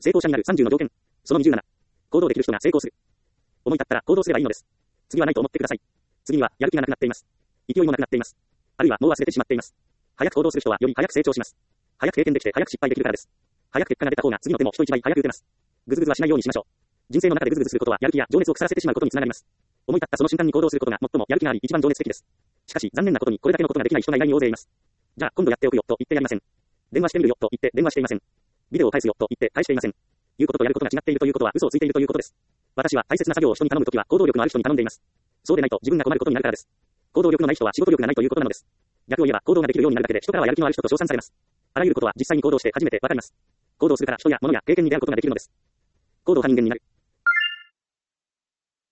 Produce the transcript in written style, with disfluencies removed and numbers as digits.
成功者になる30の条件。その27。行動できる人が成功する。思い立ったら行動すればいいのです。次はないと思ってください。次には、やる気がなくなっています。勢いもなくなっています。あるいはもう忘れてしまっています。早く行動する人はより早く成長します。早く経験できて早く失敗できるからです。早く結果が出た方が次の手も人一倍早く打てます。ぐずぐずはしないようにしましょう。人生の中でぐずぐずすることはやる気や情熱を腐らせてしまうことにつながります。思い立ったその瞬間に行動することが最もやる気があり一番情熱的です。しかし残念なことにこれだけのことができない人が意外に大勢います。じゃあ今度やっておくよと言ってやりません。電話してみるよと言って電話していません。ビデオを返すよと言って返していません。言うこととやることが違っているということは嘘をついているということです。私は大切な作業を人に頼むときは行動力のある人に頼んでいます。そうでないと自分が困ることになるからです。行動力のない人は仕事力がないということなのです。逆を言えば行動ができるようになるだけで人からはやる気のある人と称賛されます。あらゆることは実際に行動して初めてわかります。行動するから人や物や経験に出会うことができるのです。行動が人間になる。